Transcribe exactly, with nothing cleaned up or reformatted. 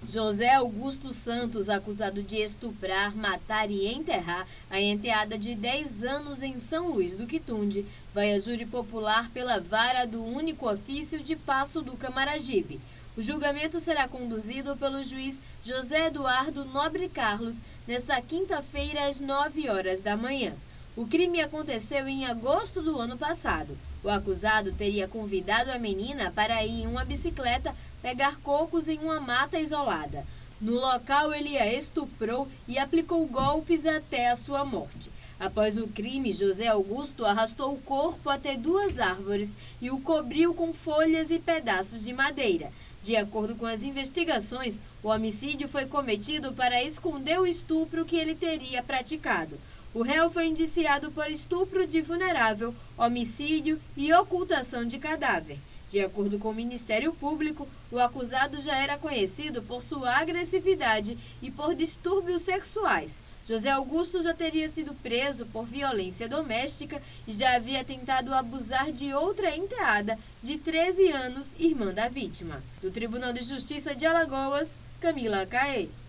José Augusto Santos, acusado de estuprar, matar e enterrar a enteada de dez anos em São Luís do Quitunde, vai a júri popular pela vara do único ofício de Paço do Camaragibe. O julgamento será conduzido pelo juiz José Eduardo Nobre Carlos nesta quinta-feira às nove horas da manhã. O crime aconteceu em agosto do ano passado. O acusado teria convidado a menina para ir em uma bicicleta pegar cocos em uma mata isolada. No local, ele a estuprou e aplicou golpes até a sua morte. Após o crime, José Augusto arrastou o corpo até duas árvores e o cobriu com folhas e pedaços de madeira. De acordo com as investigações, o homicídio foi cometido para esconder o estupro que ele teria praticado. O réu foi indiciado por estupro de vulnerável, homicídio e ocultação de cadáver. De acordo com o Ministério Público, o acusado já era conhecido por sua agressividade e por distúrbios sexuais. José Augusto já teria sido preso por violência doméstica e já havia tentado abusar de outra enteada de treze anos, irmã da vítima. Do Tribunal de Justiça de Alagoas, Camila Caê.